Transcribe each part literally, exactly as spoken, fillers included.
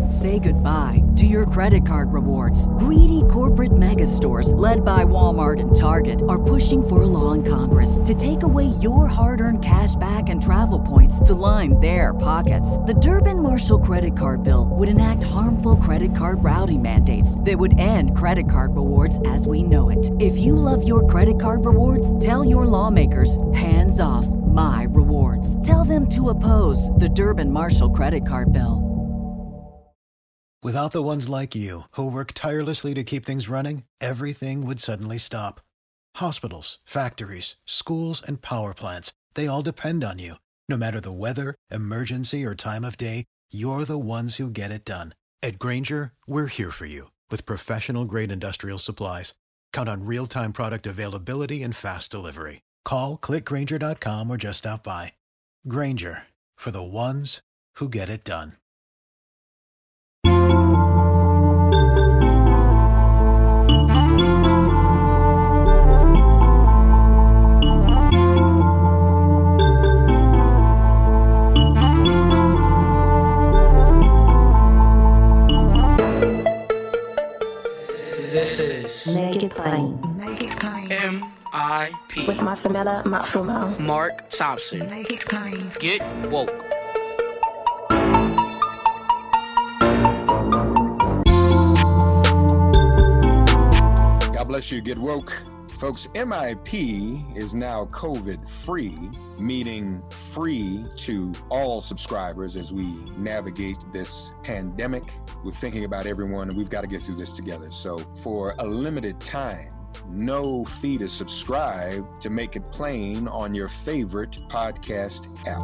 Say goodbye to your credit card rewards. Greedy corporate mega stores, led by Walmart and Target, are pushing for a law in Congress to take away your hard-earned cash back and travel points to line their pockets. The Durbin-Marshall credit card bill would enact harmful credit card routing mandates that would end credit card rewards as we know it. If you love your credit card rewards, tell your lawmakers, hands off my rewards. Tell them to oppose the Durbin-Marshall credit card bill. Without the ones like you, who work tirelessly to keep things running, everything would suddenly stop. Hospitals, factories, schools, and power plants, they all depend on you. No matter the weather, emergency, or time of day, you're the ones who get it done. At Grainger, we're here for you with professional-grade industrial supplies. Count on real-time product availability and fast delivery. Call, click Grainger dot com, or just stop by. Grainger, for the ones who get it done. This is Make It Plain. Make It Plain. M I P With Masamela Matfumo. Mark Thompson. Make It Plain. Get woke. God bless you. Get woke. Folks, M I P is now COVID-free, meaning free to all subscribers as we navigate this pandemic. We're thinking about everyone, and we've got to get through this together. So for a limited time, no fee to subscribe to Make It Plain on your favorite podcast app.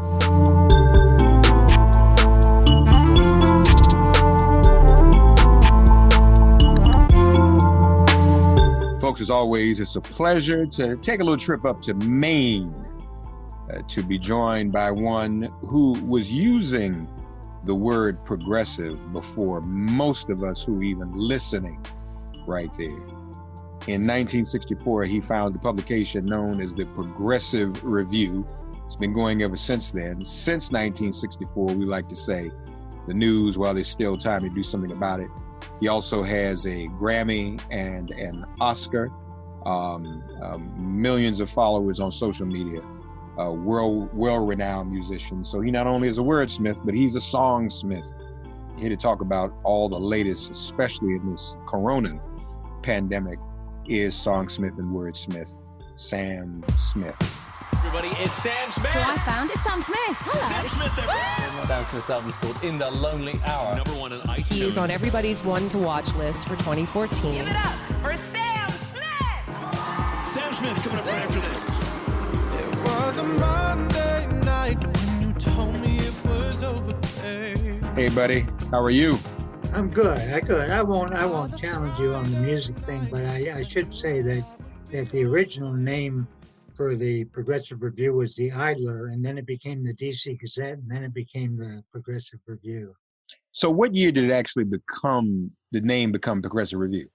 Folks, as always, it's a pleasure to take a little trip up to Maine uh, to be joined by one who was using the word progressive before most of us who even listening right there. In nineteen sixty-four, he founded a publication known as the Progressive Review. It's been going ever since then. Since nineteen sixty-four, we like to say the news while there's still time to do something about it. He also has a Grammy and an Oscar, um, um, millions of followers on social media, a world, well-renowned musician. So he not only is a wordsmith, but he's a songsmith. Here to talk about all the latest, especially in this corona pandemic, is songsmith and wordsmith, Sam Smith. Everybody, it's Sam Smith. Who I found is Sam Smith. Hello. Sam Smith, everybody. Sam Smith's album's called In the Lonely Hour. Number one on iTunes. He is on everybody's one-to-watch list for twenty fourteen. Give it up for Sam Smith. Sam Smith coming up right after this. It was a Monday night when you told me it was over. Hey, hey buddy, how are you? I'm good. I good. I won't. I won't challenge you on the music thing, but I, I should say that that the original name for the Progressive Review was the Idler, and then it became the D C Gazette, and then it became the Progressive Review. So, what year did it actually become the name become Progressive Review?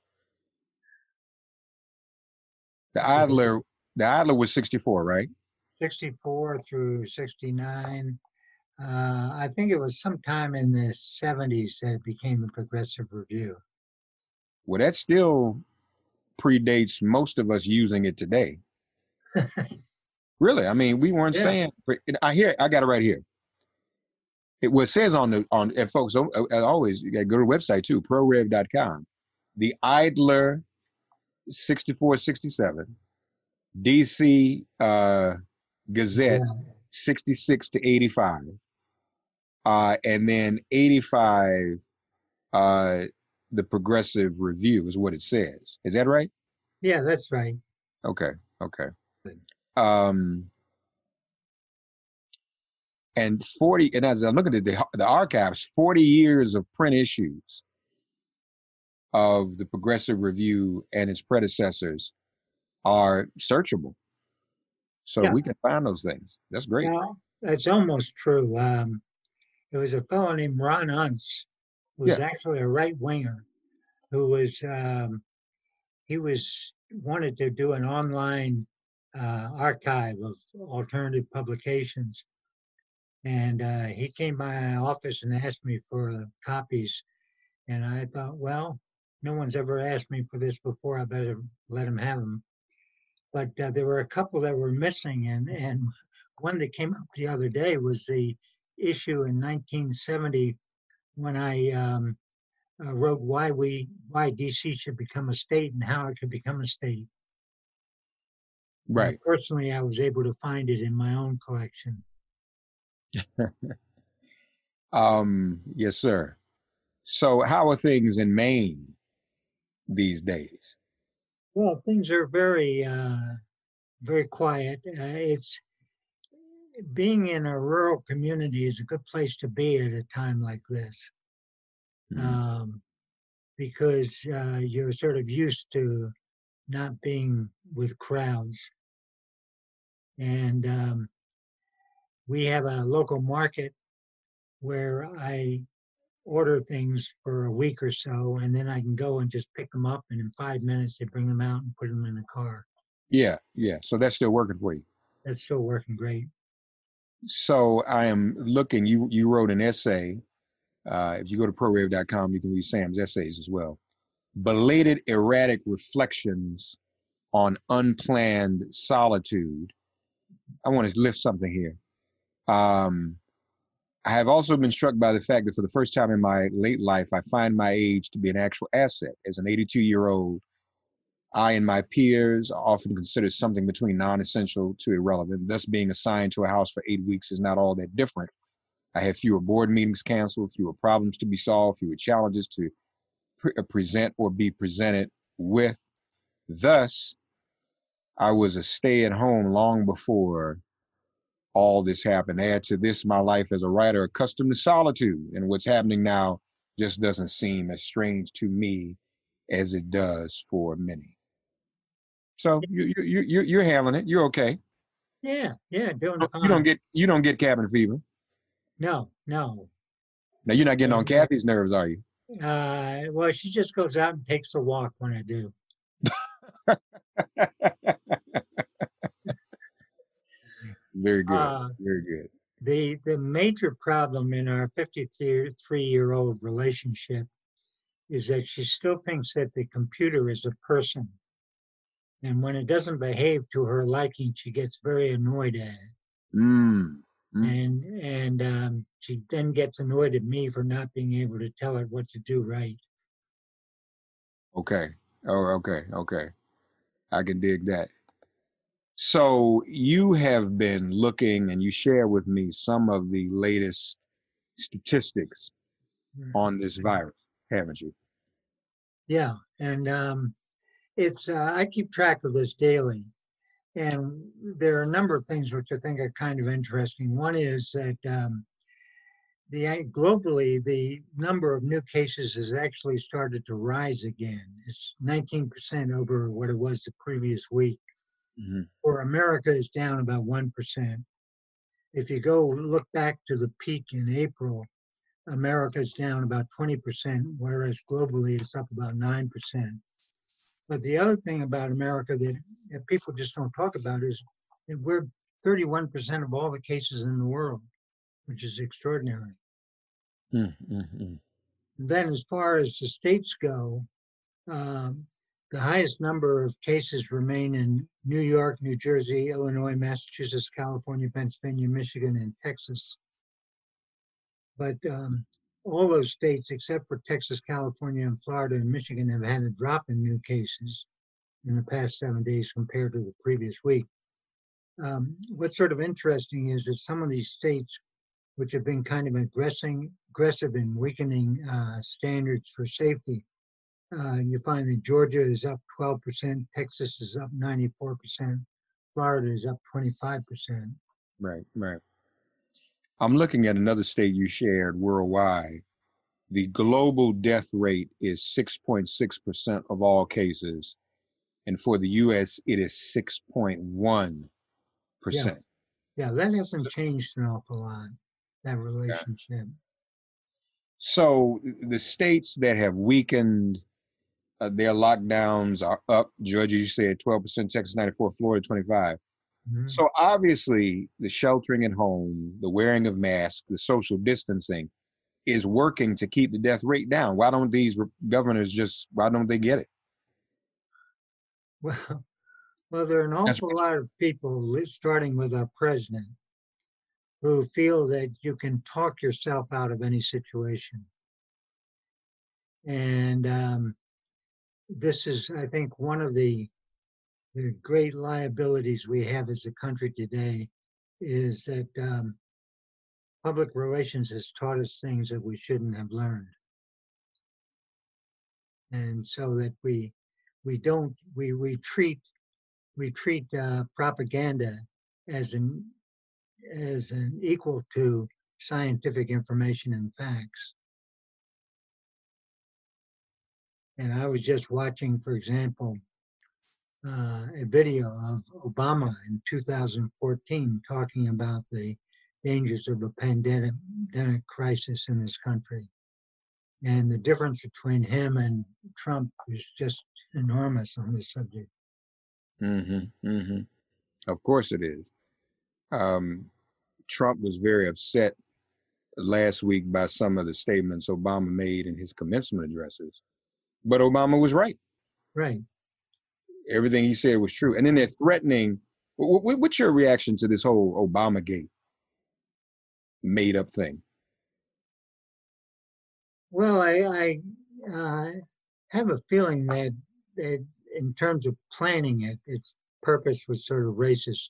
The Idler, the Idler was sixty-four, right? sixty-four through sixty-nine. Uh, I think it was sometime in the seventies that it became the Progressive Review. Well, that still predates most of us using it today. Really? I mean, we weren't yeah. saying. I hear. I got it right here. It what says on the on and folks. As always, you got to go to the website too, pro rev dot com. The Idler, sixty-four sixty-seven, D C uh, Gazette, yeah. sixty-six to eighty-five. Uh, and then eighty-five, uh, the Progressive Review is what it says. Is that right? Yeah, that's right. Okay, okay. Um, and forty, and as I look at the, the archives, forty years of print issues of the Progressive Review and its predecessors are searchable. So yeah. we can find those things. That's great. Well, that's almost true. Um, There was a fellow named Ron Unz, who was yeah. actually a right winger, who was um, he was wanted to do an online uh, archive of alternative publications, and uh, he came by my office and asked me for uh, copies. And I thought, well, no one's ever asked me for this before. I better let them have them. But uh, there were a couple that were missing, and and one that came up the other day was the issue in nineteen seventy when I um, uh, wrote why we why D C should become a state and how it could become a state. Right. And personally, I was able to find it in my own collection. um, yes, sir. So, how are things in Maine these days? Well, things are very, uh, very quiet. Uh, it's being in a rural community is a good place to be at a time like this, mm-hmm. um, because uh, you're sort of used to not being with crowds. And um, we have a local market where I order things for a week or so, and then I can go and just pick them up, and in five minutes they bring them out and put them in the car. Yeah, yeah. So that's still working for you. That's still working great. So I am looking. You you wrote an essay. Uh, if you go to pro rev dot com, you can read Sam's essays as well. Belated erratic reflections on unplanned solitude. I want to lift something here. Um, I have also been struck by the fact that for the first time in my late life, I find my age to be an actual asset. As an eighty-two-year-old, I and my peers are often considered something between non-essential to irrelevant. Thus, being assigned to a house for eight weeks is not all that different. I have fewer board meetings canceled, fewer problems to be solved, fewer challenges to pre- present or be presented with. Thus, I was a stay-at-home long before all this happened. Add to this my life as a writer accustomed to solitude, and what's happening now just doesn't seem as strange to me as it does for many. So you you you you're handling it. You're okay. Yeah, yeah, doing fine. You don't get you don't get cabin fever. No, no. Now you're not getting on Kathy's nerves, are you? Uh, well, she just goes out and takes a walk when I do. Very good. Uh, Very good. The the major problem in our fifty-three-year-old relationship is that she still thinks that the computer is a person. And when it doesn't behave to her liking, she gets very annoyed at it. Mm. Mm. And and um, she then gets annoyed at me for not being able to tell her what to do right. Okay. Oh, okay. Okay. I can dig that. So you have been looking, and you share with me some of the latest statistics mm-hmm. on this virus, haven't you? Yeah, and um, it's uh, I keep track of this daily, and there are a number of things which I think are kind of interesting. One is that um, the globally the number of new cases has actually started to rise again. It's nineteen percent over what it was the previous week. Mm-hmm. For America, is down about one percent. If you go look back to the peak in April, America's down about twenty percent, whereas globally it's up about nine percent. But the other thing about America that, that people just don't talk about is that we're thirty-one percent of all the cases in the world, which is extraordinary. Mm-hmm. Then as far as the states go, um, the highest number of cases remain in New York, New Jersey, Illinois, Massachusetts, California, Pennsylvania, Michigan, and Texas. But um, all those states, except for Texas, California, and Florida and Michigan, have had a drop in new cases in the past seven days compared to the previous week. Um, what's sort of interesting is that some of these states, which have been kind of aggressive, aggressive in weakening uh, standards for safety, Uh, you find that Georgia is up twelve percent, Texas is up ninety-four percent, Florida is up twenty-five percent. Right, right. I'm looking at another state you shared worldwide. The global death rate is six point six percent of all cases. And for the U S, it is six point one percent. Yeah. yeah, that hasn't changed an awful lot, that relationship. Yeah. So the states that have weakened Uh, their lockdowns are up. Georgia, you said twelve percent, Texas ninety-four, Florida twenty-five. Mm-hmm. So obviously the sheltering at home, the wearing of masks, the social distancing is working to keep the death rate down. Why don't these governors just, why don't they get it? Well, well, there are an awful lot of people, starting with our president, who feel that you can talk yourself out of any situation. And um, this is, I think, one of the, the great liabilities we have as a country today is that um, public relations has taught us things that we shouldn't have learned. And so that we we don't we we treat we treat uh, propaganda as an as an equal to scientific information and facts. And I was just watching, for example, uh, a video of Obama in two thousand fourteen talking about the dangers of the pandemic crisis in this country. And the difference between him and Trump is just enormous on this subject. Mm-hmm, mm-hmm. Of course it is. Um, Trump was very upset last week by some of the statements Obama made in his commencement addresses. But Obama was right. Right. Everything he said was true. And then they're threatening. What's your reaction to this whole Obamagate made up thing? Well, I, I uh, have a feeling that, that in terms of planning it, its purpose was sort of racist.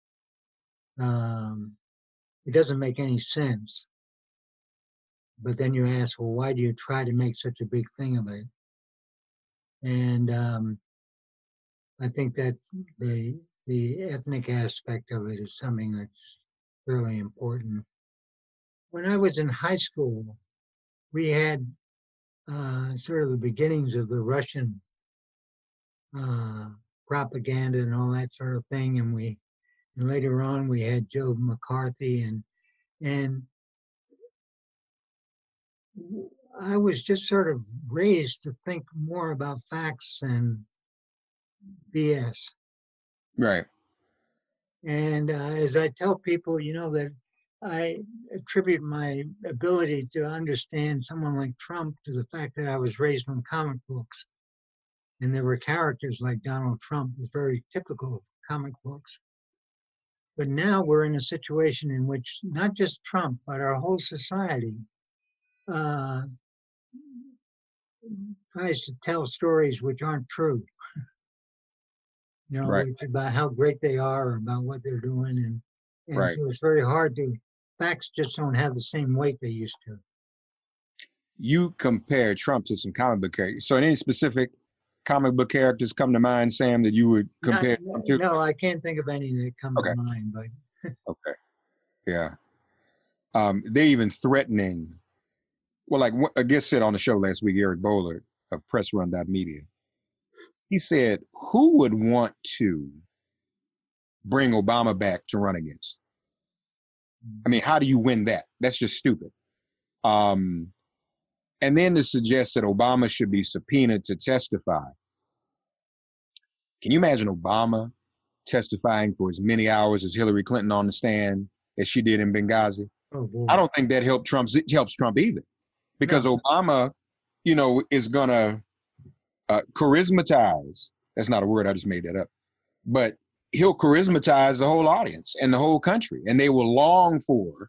Um, it doesn't make any sense. But then you ask, well, why do you try to make such a big thing of it? And um, I think that the the ethnic aspect of it is something that's really important. When I was in high school, we had uh, sort of the beginnings of the Russian uh, propaganda and all that sort of thing, and we and later on we had Joe McCarthy, and and I was just sort of raised to think more about facts than B S. Right. And uh, as I tell people, you know, that I attribute my ability to understand someone like Trump to the fact that I was raised on comic books. And there were characters like Donald Trump, was very typical of comic books. But now we're in a situation in which not just Trump, but our whole society uh, tries to tell stories which aren't true. You know, right. about how great they are, or about what they're doing. And, and right. so it's very hard to, facts just don't have the same weight they used to. You compare Trump to some comic book characters. So any specific comic book characters come to mind, Sam, that you would compare Not, to? No, I can't think of any that come okay. to mind, but. Okay. Yeah. Um, they're even threatening, well, like a guest said on the show last week, Eric Bollard of Press Run Media. He said, who would want to bring Obama back to run against? I mean, how do you win that? That's just stupid. Um, and then to suggest that Obama should be subpoenaed to testify. Can you imagine Obama testifying for as many hours as Hillary Clinton on the stand as she did in Benghazi? Oh, boy. I don't think that helped Trump, helps Trump either. Because no. Obama, you know, is going to uh, charismatize. That's not a word. I just made that up. But he'll charismatize the whole audience and the whole country. And they will long for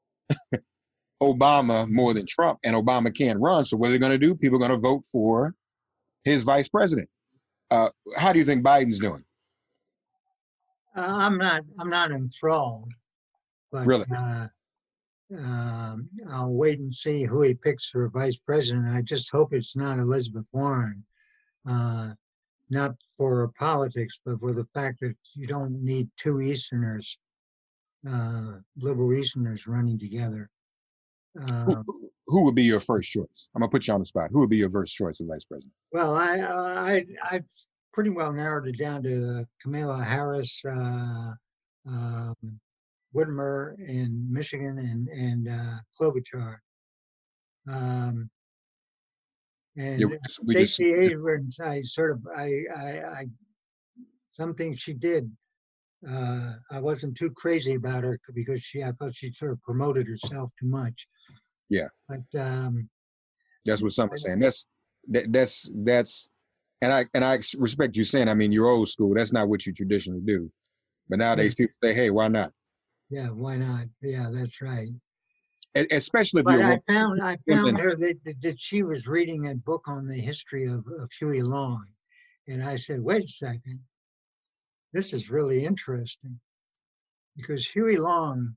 Obama more than Trump. And Obama can't run. So what are they going to do? People are going to vote for his vice president. Uh, how do you think Biden's doing? Uh, I'm not. I'm not enthralled. But, really? Uh, um, I'll wait and see who he picks for vice president. I just hope it's not Elizabeth Warren. Uh, not for politics, but for the fact that you don't need two Easterners, uh, liberal Easterners running together. Uh, who, who would be your first choice? I'm gonna put you on the spot. Who would be your first choice of vice president? Well, I I I've pretty well narrowed it down to Kamala Harris, uh, um, Whitmer in Michigan, and and uh, Klobuchar. Um, and yeah, we just, Stacey Abrams, I sort of I I, I something she did. Uh, I wasn't too crazy about her because she I thought she sort of promoted herself too much. Yeah. But um, That's what some are saying. That's that, that's that's and I and I respect you saying. I mean, you're old school. That's not what you traditionally do. But nowadays, yeah, people say, "Hey, why not?" yeah, why not? Yeah, that's right. E- Especially if But you're a I woman. found I Women, found her that, that that she was reading a book on the history of, of Huey Long, and I said, "Wait a second, this is really interesting," because Huey Long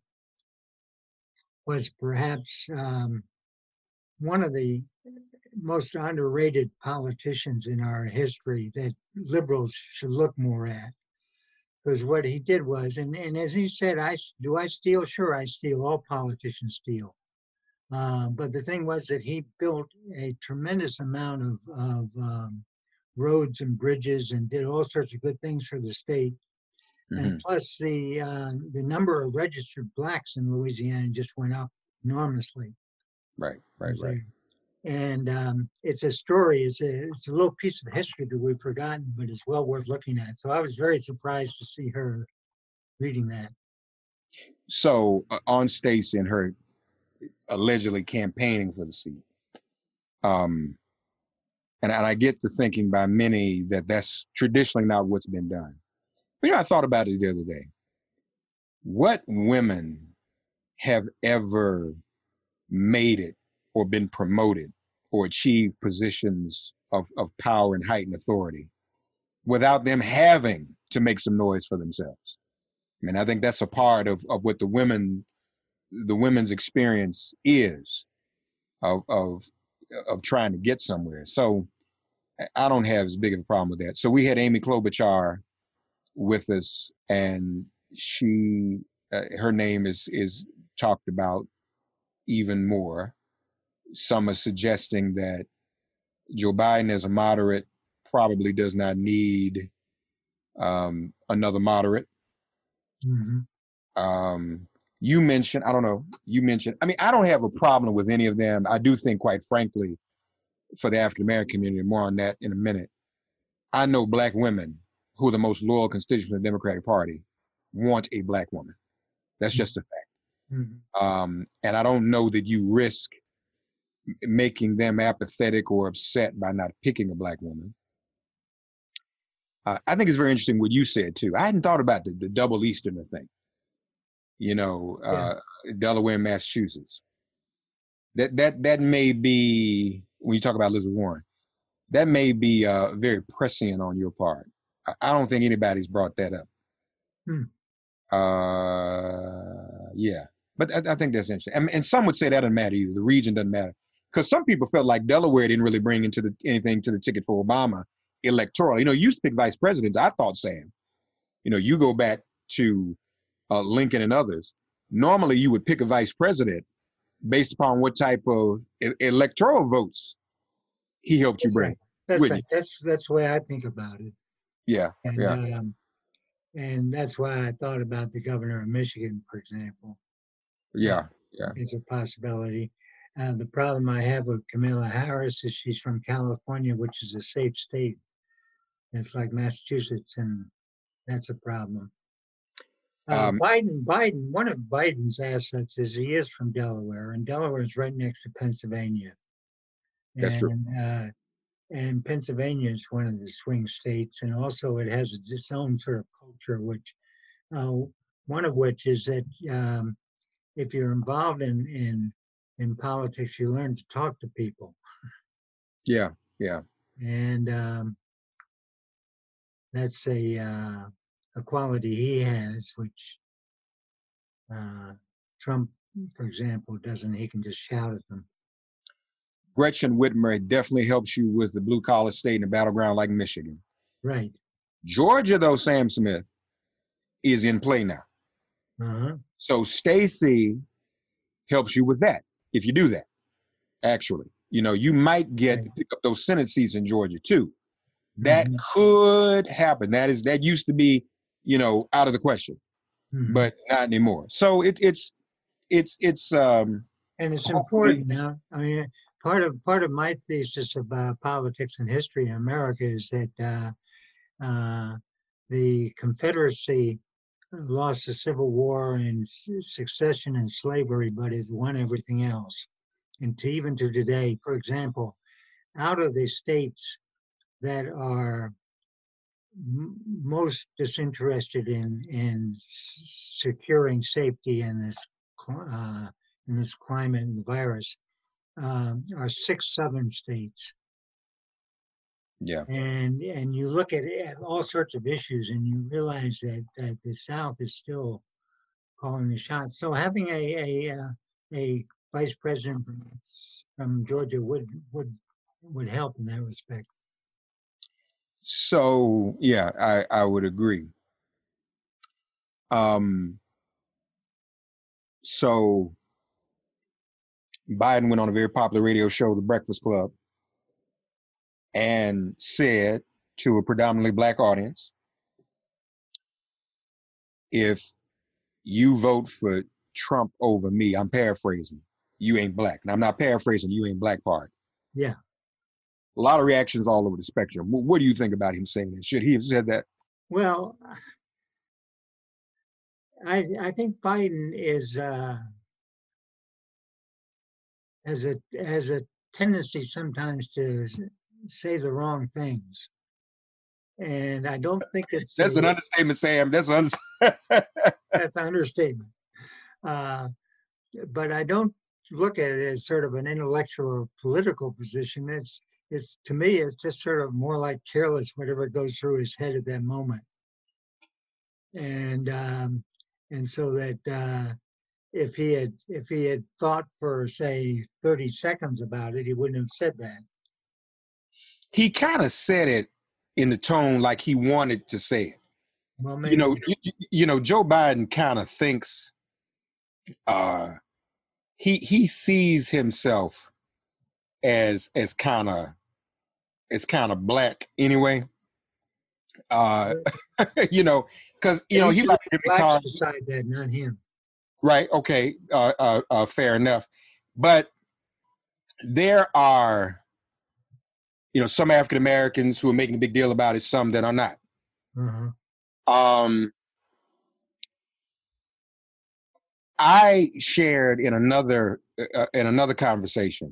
was perhaps um, one of the most underrated politicians in our history that liberals should look more at. Because what he did was, and, and as he said, I do I steal? Sure, I steal. All politicians steal. Uh, but the thing was that he built a tremendous amount of, of um, roads and bridges and did all sorts of good things for the state. mm-hmm. And plus, the uh, the number of registered blacks in Louisiana just went up enormously. Right, right, right. And um, it's a story. It's a it's a little piece of history that we've forgotten, but it's well worth looking at. So I was very surprised to see her reading that. So uh, on Stacey and her allegedly campaigning for the seat, um, and, and I get the thinking by many that that's traditionally not what's been done. But you know, I thought about it the other day. What women have ever made it or been promoted or achieved positions of, of power and heightened authority without them having to make some noise for themselves? I mean, I think that's a part of, of what the women, the women's experience is of, of, of trying to get somewhere. So I don't have as big of a problem with that. So we had Amy Klobuchar with us, and she, uh, her name is, is talked about even more. Some are suggesting that Joe Biden, as a moderate, probably does not need um, another moderate. Mm-hmm. Um, you mentioned, I don't know, you mentioned, I mean, I don't have a problem with any of them. I do think, quite frankly, for the African-American community, more on that in a minute, I know black women who are the most loyal constituents of the Democratic Party want a black woman. That's just a fact. Mm-hmm. Um, and I don't know that you risk making them apathetic or upset by not picking a black woman. Uh, I think it's very interesting what you said too. I hadn't thought about the, the double Easterner thing. You know, uh, yeah. Delaware and Massachusetts. That that that may be, when you talk about Elizabeth Warren, that may be uh, very prescient on your part. I, I don't think anybody's brought that up. Hmm. Uh, yeah, but I, I think that's interesting. And, and some would say that doesn't matter either. The region doesn't matter. Because some people felt like Delaware didn't really bring into the anything to the ticket for Obama electoral. You know, you used to pick vice presidents. I thought, Sam, you know, you go back to uh, Lincoln and others. Normally, you would pick a vice president based upon what type of e- electoral votes he helped you That's bring. Right. That's right. You? That's that's the way I think about it. Yeah, and, yeah. Um, and that's why I thought about the governor of Michigan, for example. Yeah, yeah. It's a possibility. Uh, the problem I have with Kamala Harris is she's from California, which is a safe state. It's like Massachusetts, and that's a problem. Uh, Um, Biden, Biden, one of Biden's assets is he is from Delaware, and Delaware is right next to Pennsylvania. That's and, true. Uh, and Pennsylvania is one of the swing states, and also it has its own sort of culture, which uh, one of which is that um, if you're involved in in in politics, you learn to talk to people. Yeah, yeah. And um, that's a uh, a quality he has, which uh, Trump, for example, doesn't. He can just shout at them. Gretchen Whitmer definitely helps you with the blue collar state and a battleground like Michigan. Right. Georgia, though, Sam Smith, is in play now. Uh-huh. So Stacey helps you with that if you do that. Actually, you know, you might get Right. pick up those Senate seats in Georgia too. That Mhm. could happen. That is that used to be, you know, out of the question, Mhm. but not anymore. So it, it's it's it's um And it's hopefully- important now. I mean, part of part of my thesis about politics and history in America is that uh, uh, the Confederacy lost the Civil War and s- succession and slavery, but has won everything else. and to even to today. For example, out of the states that are m- most disinterested in in securing safety in this uh, in this climate and the virus um, are six southern states. Yeah. And and you look at, it, at all sorts of issues, and you realize that, that the South is still calling the shots. So having a a uh, a vice president from, from Georgia would would would help in that respect. So yeah, I I would agree. Um. So Biden went on a very popular radio show, The Breakfast Club, and said to a predominantly black audience, if you vote for Trump over me, I'm paraphrasing, you ain't black. Now, I'm not paraphrasing, you ain't black part. Yeah. A lot of reactions all over the spectrum. What do you think about him saying that? Should he have said that? Well, I I think Biden is uh, has a has a tendency sometimes to say the wrong things, and I don't think it's that's a, an understatement, Sam. That's an that's an understatement. Uh, but I don't look at it as sort of an intellectual or political position. It's it's to me, it's just sort of more like careless, whatever goes through his head at that moment, and um, and so that. Uh, If he had if he had thought for say thirty seconds about it, he wouldn't have said that. He kind of said it in the tone like he wanted to say it. Well, maybe. You know, you, you know, Joe Biden kind of thinks uh, he he sees himself as as kind of as kind of black anyway. Uh, you know, because you know he like blacks decide that, not him. Right. Okay. Uh, uh, uh, fair enough. But there are, you know, some African Americans who are making a big deal about it, some that are not. Uh-huh. Um, I shared in another uh, in another conversation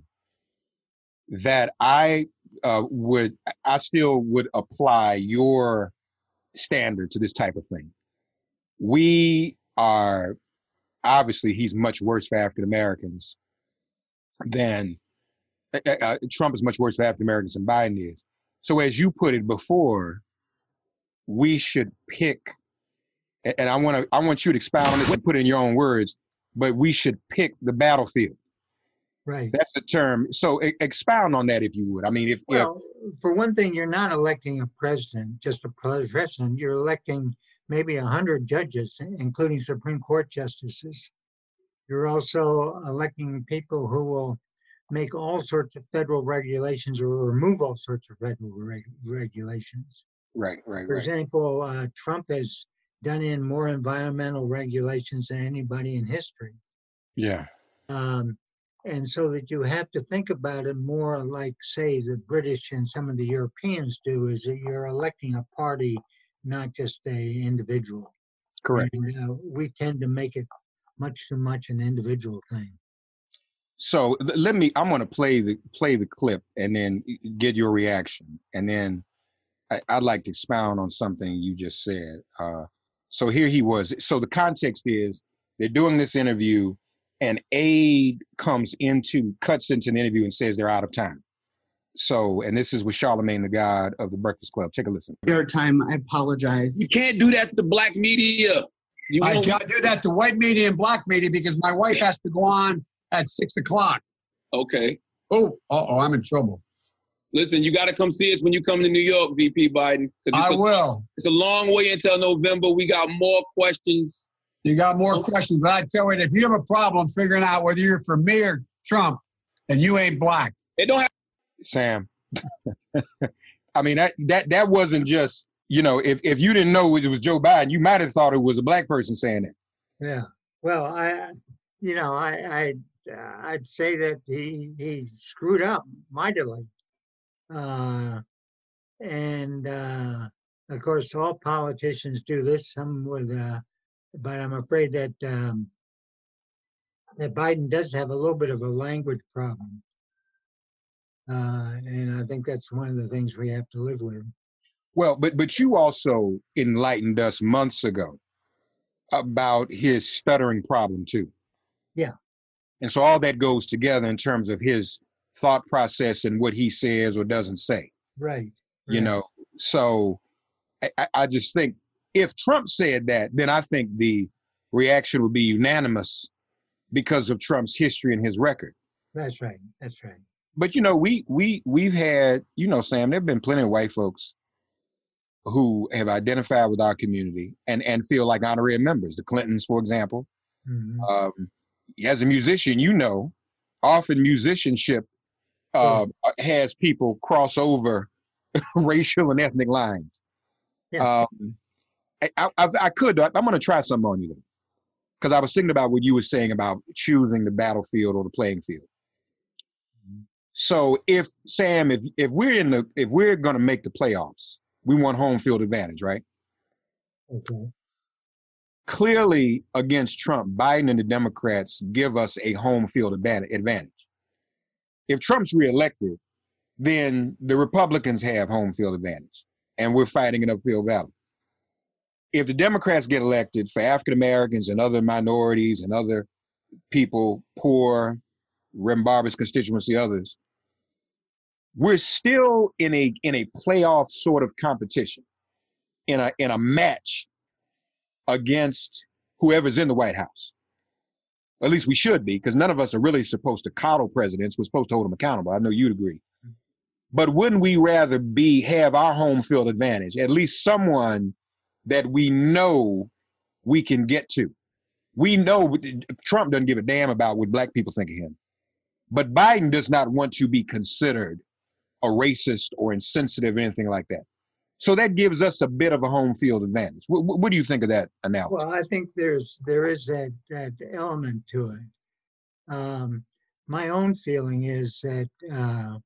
that I uh, would I still would apply your standard to this type of thing. We are. Obviously, he's much worse for African Americans than uh, uh, Trump is much worse for African Americans than Biden is. So, as you put it before, we should pick, and I want to, I want you to expound on this and put it in your own words. But we should pick the battlefield. Right. That's the term. So, e- expound on that if you would. I mean, if well, if, for one thing, you're not electing a president, just a president. You're electing maybe a hundred judges, including Supreme Court justices. You're also electing people who will make all sorts of federal regulations or remove all sorts of federal reg- regulations. Right, right, For right. example, uh, Trump has done in more environmental regulations than anybody in history. Yeah. Um, and so that you have to think about it more like, say, the British and some of the Europeans do, is that you're electing a party, not just a individual. Correct. And, uh, we tend to make it much too much an individual thing. So let me, I'm going to play the play the clip and then get your reaction. And then I, I'd like to expound on something you just said. Uh, so here he was. So the context is they're doing this interview, an aide comes into, cuts into an interview and says they're out of time. So, and this is with Charlamagne the God of the Breakfast Club. Take a listen. Your time, I apologize. You can't do that to black media. You I can't do that to white media and black media because my wife has to go on at six o'clock. Okay. Oh, uh-oh, I'm in trouble. Listen, you got to come see us when you come to New York, V P Biden. I a, will. It's a long way until November. We got more questions. You got more questions, but I tell you, if you have a problem figuring out whether you're for me or Trump, then you ain't black. It don't have. Sam, I mean, that, that, that wasn't just, you know, if, if you didn't know it was Joe Biden, you might have thought it was a black person saying that. Yeah. Well, I, you know, I, I, uh, I'd say that he, he screwed up mightily. Uh, and, uh, of course, all politicians do this, some with, uh, but I'm afraid that, um, that Biden does have a little bit of a language problem. Uh, and I think that's one of the things we have to live with. Well, but but you also enlightened us months ago about his stuttering problem too. Yeah. And so all that goes together in terms of his thought process and what he says or doesn't say. Right. You right. know, so I, I just think if Trump said that, then I think the reaction would be unanimous because of Trump's history and his record. That's right. That's right. But, you know, we, we, we've had, you know, Sam, there have been plenty of white folks who have identified with our community and, and feel like honorary members. The Clintons, for example. Mm-hmm. Um, as a musician, you know, often musicianship uh, yes. has people cross over racial and ethnic lines. Yeah. Um, I, I, I could, I'm going to try something on you though, because I was thinking about what you were saying about choosing the battlefield or the playing field. Mm-hmm. So if Sam, if if we're in the, if we're going to make the playoffs, we want home field advantage, right? Okay. Clearly, against Trump, Biden and the Democrats give us a home field advantage. If Trump's reelected, then the Republicans have home field advantage, and we're fighting an uphill battle. If the Democrats get elected, for African Americans and other minorities and other people, poor, Rembarba's constituency, others, we're still in a in a playoff sort of competition, in a in a match against whoever's in the White House. At least we should be, because none of us are really supposed to coddle presidents. We're supposed to hold them accountable. I know you'd agree. But wouldn't we rather be have our home field advantage, at least someone that we know we can get to? We know Trump doesn't give a damn about what black people think of him. But Biden does not want to be considered a racist or insensitive or anything like that. So that gives us a bit of a home field advantage. What, what do you think of that analogy? Well, I think there's there is that that element to it. Um, my own feeling is that uh,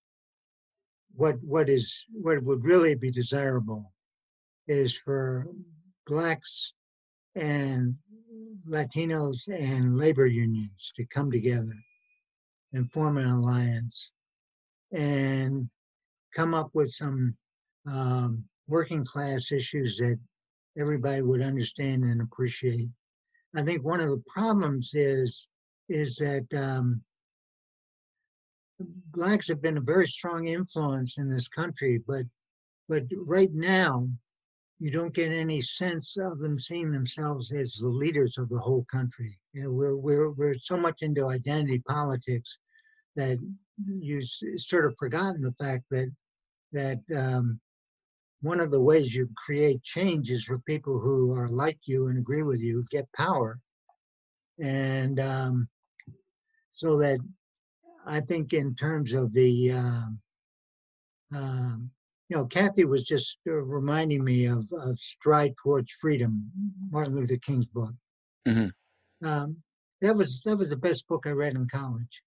what what is what would really be desirable is for blacks and Latinos and labor unions to come together and form an alliance and come up with some um, working class issues that everybody would understand and appreciate. I think one of the problems is is that um, blacks have been a very strong influence in this country, but but right now you don't get any sense of them seeing themselves as the leaders of the whole country. You know, we're we're we're so much into identity politics that you sort of forgotten the fact that that um, one of the ways you create change is for people who are like you and agree with you get power. And um, so that I think in terms of the, um, um, you know, Kathy was just uh, reminding me of, of Stride Towards Freedom, Martin Luther King's book. Mm-hmm. Um, that was that was the best book I read in college.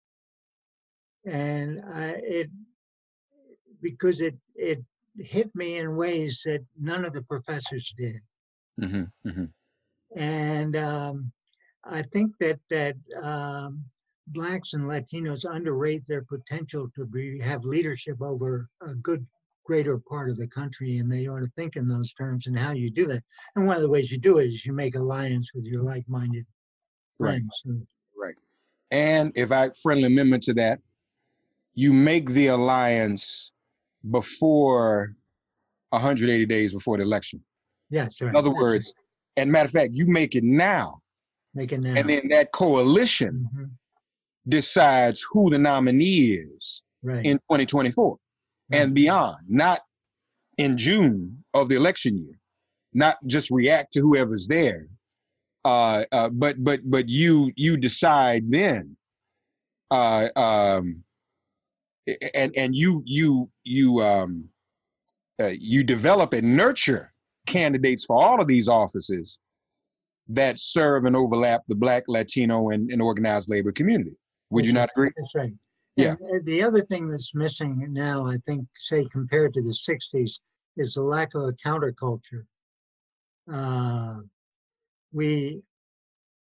And I, it, because it it hit me in ways that none of the professors did. Mm-hmm. Mm-hmm. And um, I think that that um, blacks and Latinos underrate their potential to be have leadership over a good greater part of the country, and they ought to think in those terms and how you do that. And one of the ways you do it is you make alliance with your like-minded friends. Right. Right. And if I friendly amendment to that, you make the alliance before one hundred eighty days before the election. Yes, right. In other That's words, right. and matter of fact, you make it now. Make it now. And then that coalition mm-hmm. decides who the nominee is right. in twenty twenty-four right. and beyond, not in June of the election year, not just react to whoever's there. Uh, uh, but but but you you decide then, uh, um, and and you you you um, uh, you develop and nurture candidates for all of these offices that serve and overlap the Black, Latino, and, and organized labor community. Would that's you not agree? That's right. Yeah. And the other thing that's missing now, I think, say compared to the sixties, is the lack of a counterculture. Uh, we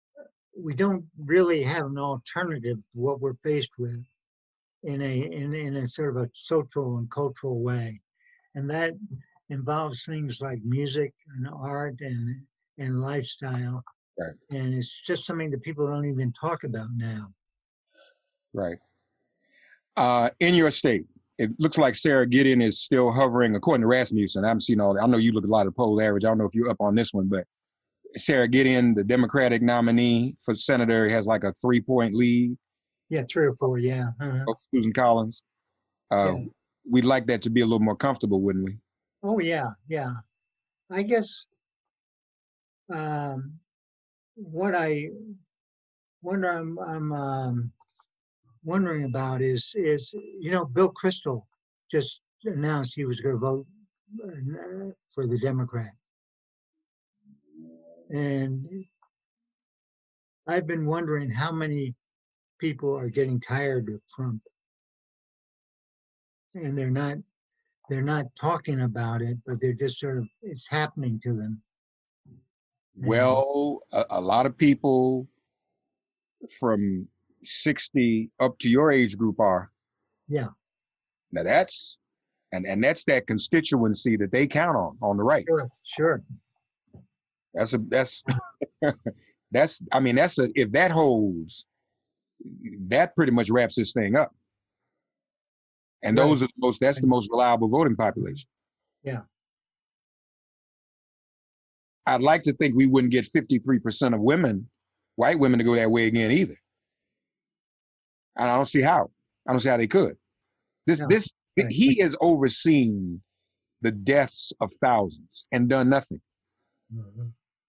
we don't really have an alternative to what we're faced with in a in, in a sort of a social and cultural way. And that involves things like music and art and and lifestyle. Right. And it's just something that people don't even talk about now. Right. Uh, in your state, it looks like Sarah Gideon is still hovering, according to Rasmussen. I'm seeing all that. I know you look at a lot of poll average. I don't know if you're up on this one, but Sarah Gideon, the Democratic nominee for senator, has like a three-point lead. Yeah, three or four, yeah. Uh-huh. Susan Collins. Uh, yeah. We'd like that to be a little more comfortable, wouldn't we? Oh, yeah, yeah. I guess um, what I wonder I'm, I'm um, wondering about is, is, you know, Bill Kristol just announced he was going to vote uh, for the Democrat. And I've been wondering how many people are getting tired of Trump. And they're not they're not talking about it, but they're just sort of, it's happening to them. Well, a, a lot of people from sixty up to your age group are. Yeah. Now that's, and, and that's that constituency that they count on, on the right. Sure, sure. That's a, that's, that's, I mean, that's a, if that holds, that pretty much wraps this thing up. And right. those are the most, that's the most reliable voting population. Yeah. I'd like to think we wouldn't get fifty-three percent of women, white women, to go that way again either. And I don't see how. I don't see how they could. This, no. this, right. He has overseen the deaths of thousands and done nothing. Mm-hmm.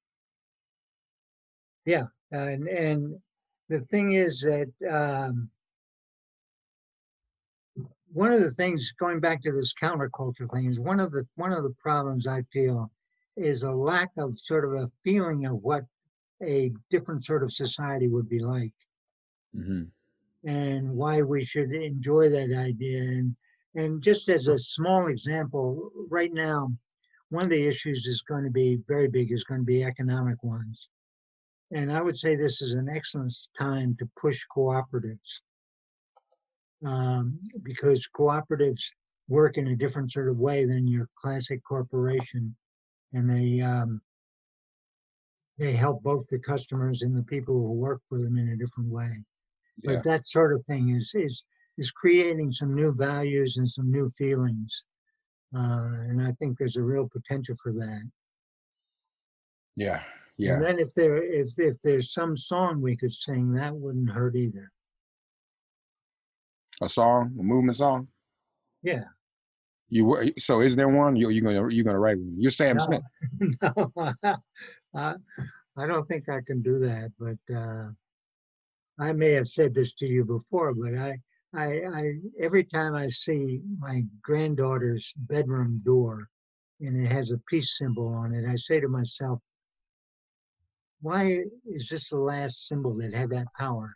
Yeah, and and the thing is that um, one of the things, going back to this counterculture thing, is one of the one of the problems I feel is a lack of sort of a feeling of what a different sort of society would be like, mm-hmm. and why we should enjoy that idea. And and just as a small example, right now, one of the issues is going to be very big is going to be economic ones. And I would say this is an excellent time to push cooperatives, um, because cooperatives work in a different sort of way than your classic corporation, and they um, they help both the customers and the people who work for them in a different way. Yeah. But that sort of thing is is is creating some new values and some new feelings, uh, and I think there's a real potential for that. Yeah. Yeah. And then if there if if there's some song we could sing, that wouldn't hurt either. A song, a movement song. Yeah. You so is there one? You you gonna you gonna write one? You're Sam no, Smith. No, I, I don't think I can do that. But uh, I may have said this to you before. But I I I every time I see my granddaughter's bedroom door, and it has a peace symbol on it, I say to myself, why is this the last symbol that had that power?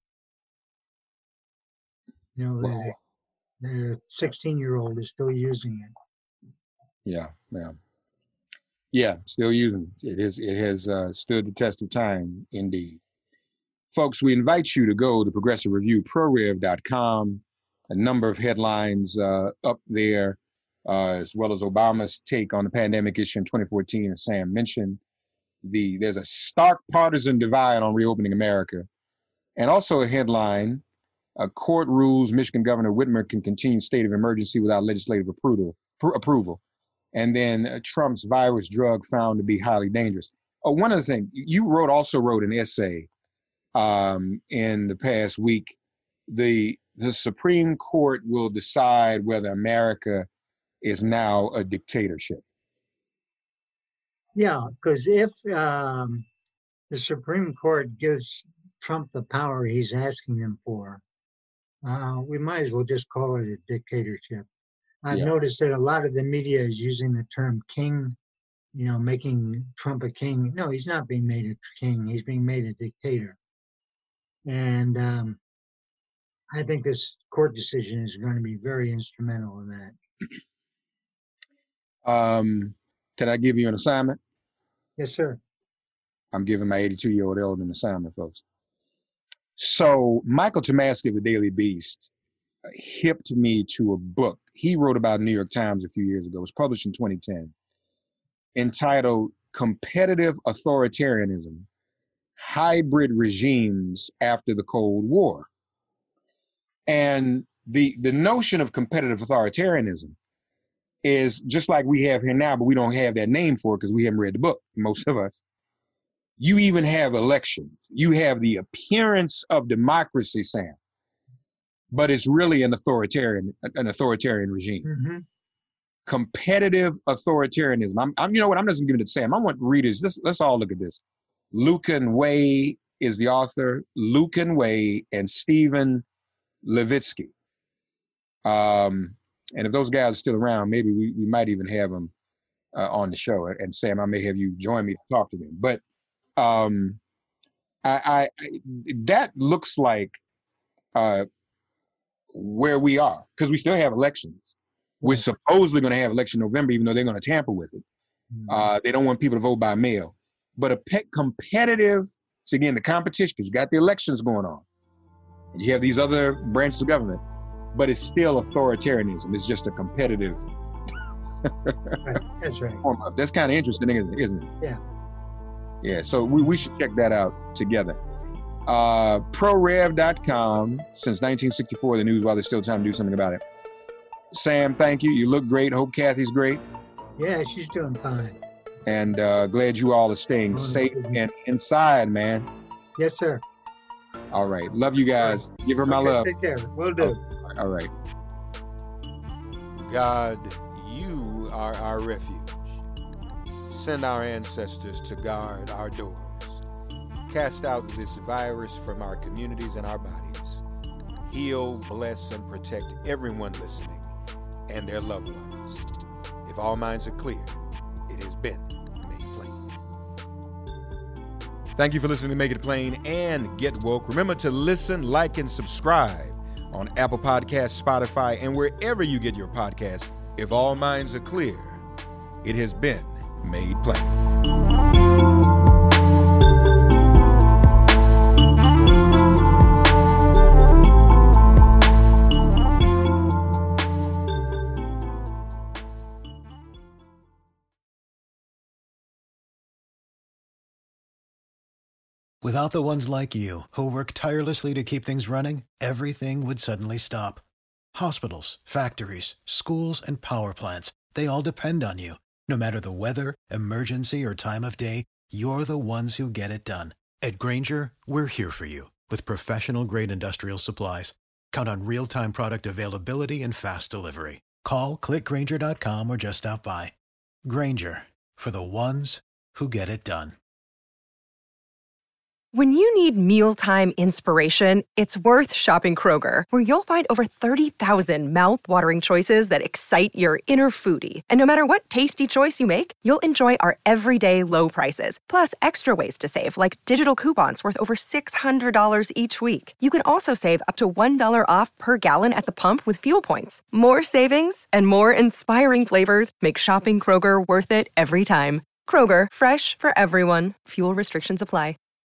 You know, wow. the, the sixteen-year-old is still using it. Yeah, yeah. Yeah, still using it. It, is, it has uh, stood the test of time, indeed. Folks, we invite you to go to Progressive Review, pro rev dot com. A number of headlines uh, up there, uh, as well as Obama's take on the pandemic issue in twenty fourteen, as Sam mentioned. The there's a stark partisan divide on reopening America, and also a headline: a court rules Michigan Governor Whitmer can continue state of emergency without legislative approval. Pr- approval, and then uh, Trump's virus drug found to be highly dangerous. Oh, one other thing, you wrote also wrote an essay um, in the past week. The the Supreme Court will decide whether America is now a dictatorship. Yeah, because if um, the Supreme Court gives Trump the power he's asking them for, uh, we might as well just call it a dictatorship. I've yeah. noticed that a lot of the media is using the term king, you know, making Trump a king. No, he's not being made a king. He's being made a dictator. And um, I think this court decision is going to be very instrumental in that. Um. Can I give you an assignment? Yes, sir. I'm giving my eighty-two-year-old elder an assignment, folks. So Michael Tomasky of the Daily Beast hipped me to a book he wrote about in New York Times a few years ago. It was published in twenty ten, entitled Competitive Authoritarianism, Hybrid Regimes After the Cold War. And the, the notion of competitive authoritarianism is just like we have here now, but we don't have that name for it because we haven't read the book, most of us. You even have elections. You have the appearance of democracy, Sam, but it's really an authoritarian, an authoritarian regime. Mm-hmm. Competitive authoritarianism. I'm, I'm, you know what? I'm just gonna give it to Sam. I want readers. Let's let's all look at this. Lucan Way is the author. Lucan Way and Stephen Levitsky. Um, and if those guys are still around, maybe we, we might even have them uh, on the show. And Sam, I may have you join me to talk to them. But um, I, I, I that looks like uh, where we are, because we still have elections. We're supposedly going to have election in November, even though they're going to tamper with it. Uh, they don't want people to vote by mail. But a pe- competitive, so again, the competition, because you got the elections going on. And you have these other branches of government, but it's still authoritarianism. It's just a competitive. Right. That's right. form of- That's kind of interesting, isn't it? Isn't it? Yeah. Yeah, so we, we should check that out together. Uh, ProRev dot com, since nineteen sixty-four, the news, while there's still time to do something about it. Sam, thank you. You look great. Hope Kathy's great. Yeah, she's doing fine. And uh, glad you all are staying safe and inside, man. Yes, sir. All right. Love you guys. Give her my Okay, love. take care. Will do. All right. God, you are our refuge. Send our ancestors to guard our doors. Cast out this virus from our communities and our bodies. Heal, bless, and protect everyone listening and their loved ones. If all minds are clear, it has been made plain. Thank you for listening to Make It Plain and Get Woke. Remember to listen, like, and subscribe on Apple Podcasts, Spotify, and wherever you get your podcasts. If all minds are clear, it has been made plain. Without the ones like you, who work tirelessly to keep things running, everything would suddenly stop. Hospitals, factories, schools, and power plants, they all depend on you. No matter the weather, emergency, or time of day, you're the ones who get it done. At Grainger, we're here for you with professional-grade industrial supplies. Count on real-time product availability and fast delivery. Call, click Grainger dot com, or just stop by. Grainger, for the ones who get it done. When you need mealtime inspiration, it's worth shopping Kroger, where you'll find over thirty thousand mouth-watering choices that excite your inner foodie. And no matter what tasty choice you make, you'll enjoy our everyday low prices, plus extra ways to save, like digital coupons worth over six hundred dollars each week. You can also save up to one dollar off per gallon at the pump with fuel points. More savings and more inspiring flavors make shopping Kroger worth it every time. Kroger, fresh for everyone. Fuel restrictions apply.